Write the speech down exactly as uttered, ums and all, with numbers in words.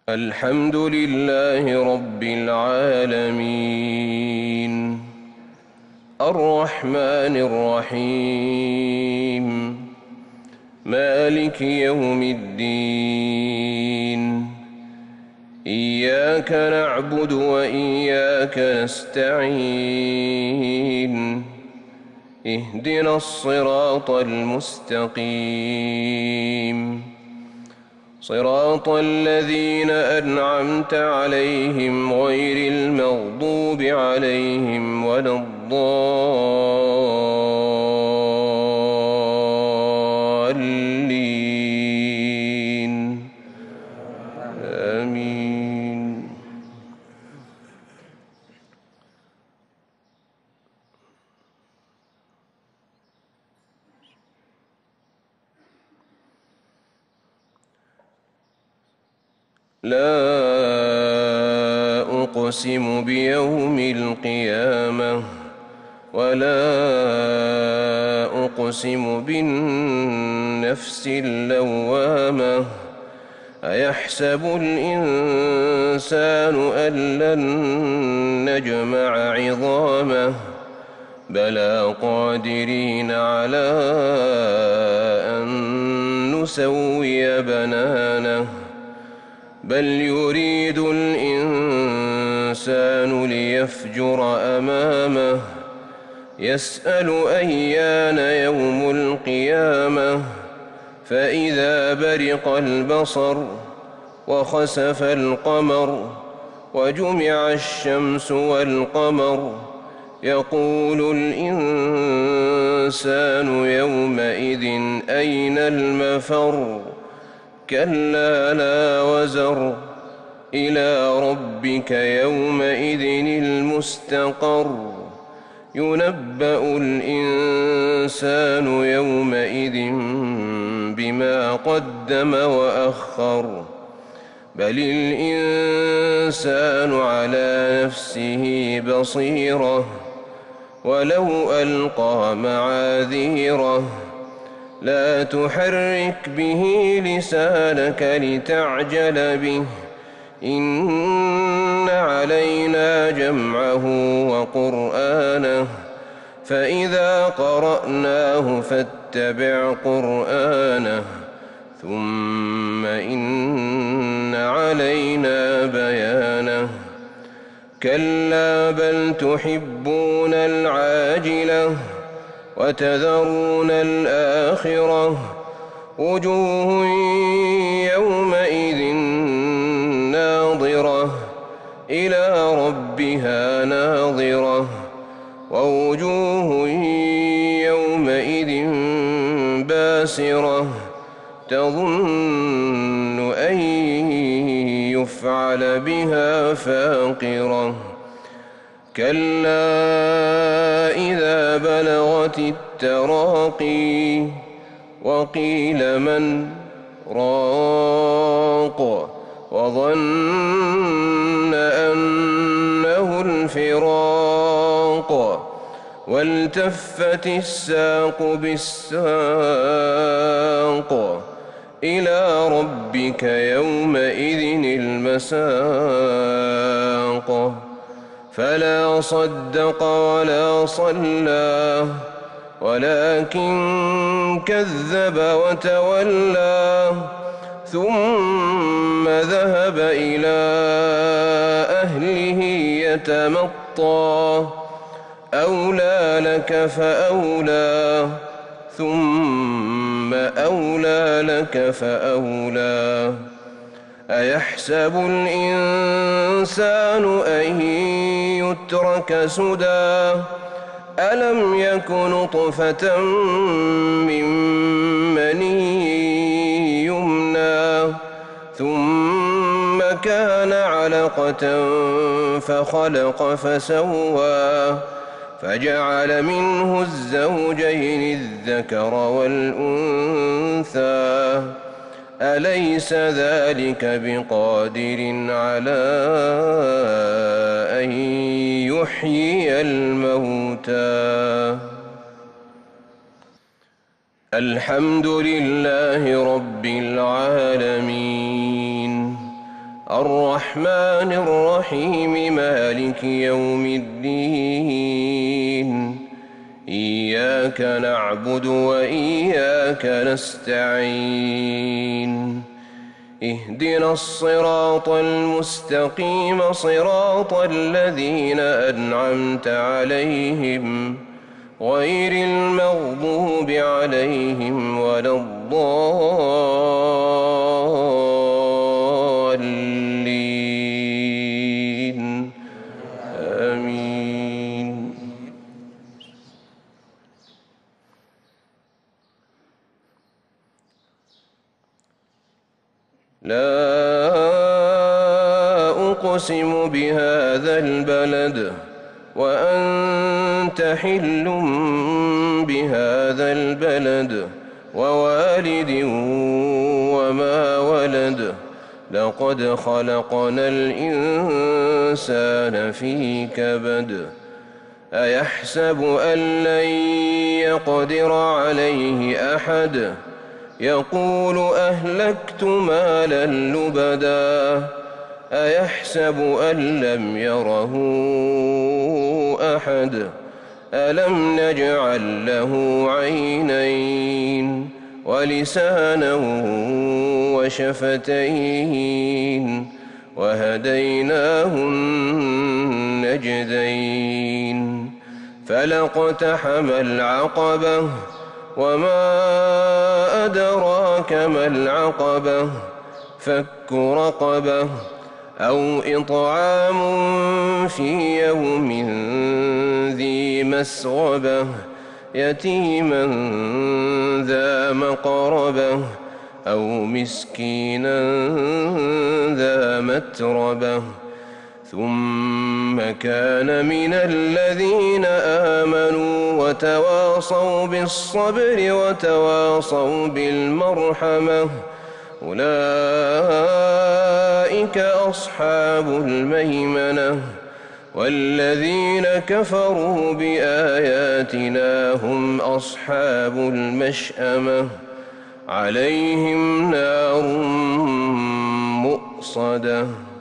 الحمد لله رب العالمين الرحمن الرحيم مالك يوم الدين إياك نعبد وإياك نستعين اهدنا الصراط المستقيم صراط الذين أنعمت عليهم غير المغضوب عليهم ولا الضالين آمين. لا أقسم بيوم القيامة ولا أقسم بالنفس اللوامة أيحسب الإنسان أن لن نجمع عظامه بلى قادرين على أن نسوي بنانه بل يريد الإنسان ليفجر أمامه يسأل أيان يوم القيامة فإذا برق البصر وخسف القمر وجمع الشمس والقمر يقول الإنسان يومئذ أين المفر كلا لا وزر إلى ربك يومئذ المستقر ينبأ الإنسان يومئذ بما قدم وأخر بل الإنسان على نفسه بصيرة ولو ألقى معاذيره لا تحرك به لسانك لتعجل به إن علينا جمعه وقرآنه فإذا قرأناه فاتبع قرآنه ثم إن علينا بيانه كلا بل تحبون العاجلة وتذرون الآخرة وجوه يومئذ ناظرة إلى ربها ناظرة ووجوه يومئذ باسرة تظن أن يفعل بها فاقرة كلا إذا بلغت التراقي وقيل من راق وظن أنه الفراق والتفت الساق بالساق إلى ربك يومئذ المساق فلا صدق ولا صلى ولكن كذب وتولى ثم ذهب إلى أهله يتمطى أولى لك فأولى ثم أولى لك فأولى أيحسب الإنسان أن يترك سدى ألم يك نطفة من مني يمنى ثم كان علقة فخلق فسوى فجعل منه الزوجين الذكر والأنثى أليس ذلك بقادر على أن يحيي الموتى الحمد لله رب العالمين الرحمن الرحيم مالك يوم الدين إياك نعبد وإياك نستعين اهدنا الصراط المستقيم صراط الذين أنعمت عليهم غير المغضوب عليهم ولا الضالين آمين. لا أقسم بهذا البلد وأنت حل بهذا البلد ووالد وما ولد لقد خلقنا الإنسان في كبد أيحسب أن لن يقدر عليه أحد يقول أهلكت مالا لبدا أيحسب أن لم يره أحد ألم نجعل له عينين ولسانا وشفتين وهديناه النجدين فلاقتحم العقبة وما أدراك ما العقبة فك رقبة أو إطعام في يوم ذي مسغبة يتيما ذا مقربة أو مسكينا ذا متربة ثم كان من الذين آمنوا وتواصوا بالصبر وتواصوا بالمرحمة أولئك أصحاب الميمنة والذين كفروا بآياتنا هم أصحاب المشأمة عليهم نار مؤصدة.